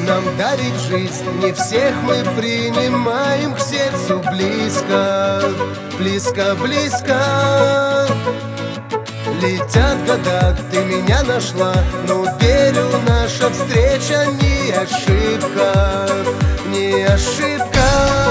нам дарит жизнь. Не всех мы принимаем к сердцу близко, близко, близко. Летят года, ты меня нашла, но верю, наша встреча не ошибка, не ошибка.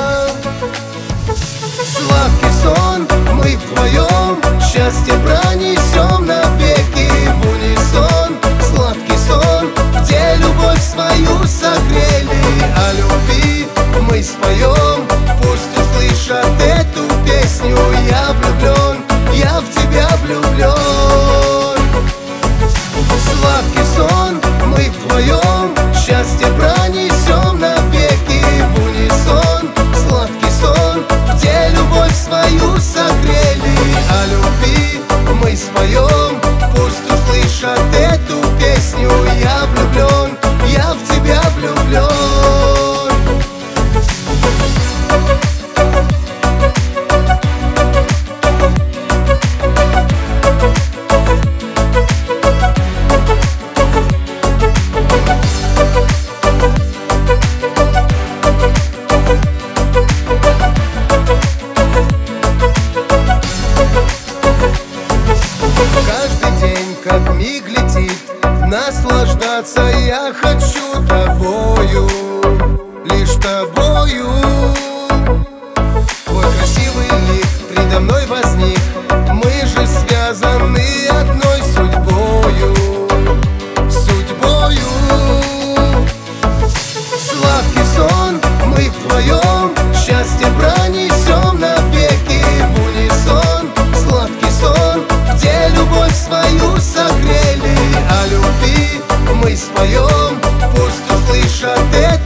Сладкий сон, мы вдвоем счастье пронесем навеки в унисон. Сладкий сон, где любовь свою согрели, о любви мы споем. Пусть услышат эту песню, я влюблен, я в тебя влюблен. Сладкий сон, мы вдвоем счастье пронесем навеки в унисон. Сладкий сон, где любовь свою согрели, о любви мы споем. Пусть услышат эту песню, я влюблен, я в тебя влюблен. Каждый день как миг летит, наслаждаться я хочу тобою, лишь тобою. Твой красивый лик предо мной возник, мы же связаны одной судьбою, судьбою. Сладкий сон, мы вдвоем счастье пронесем навеки в унисон. Сладкий сон, где любовь свою согрели, о любви мы споем. Пусть услышат это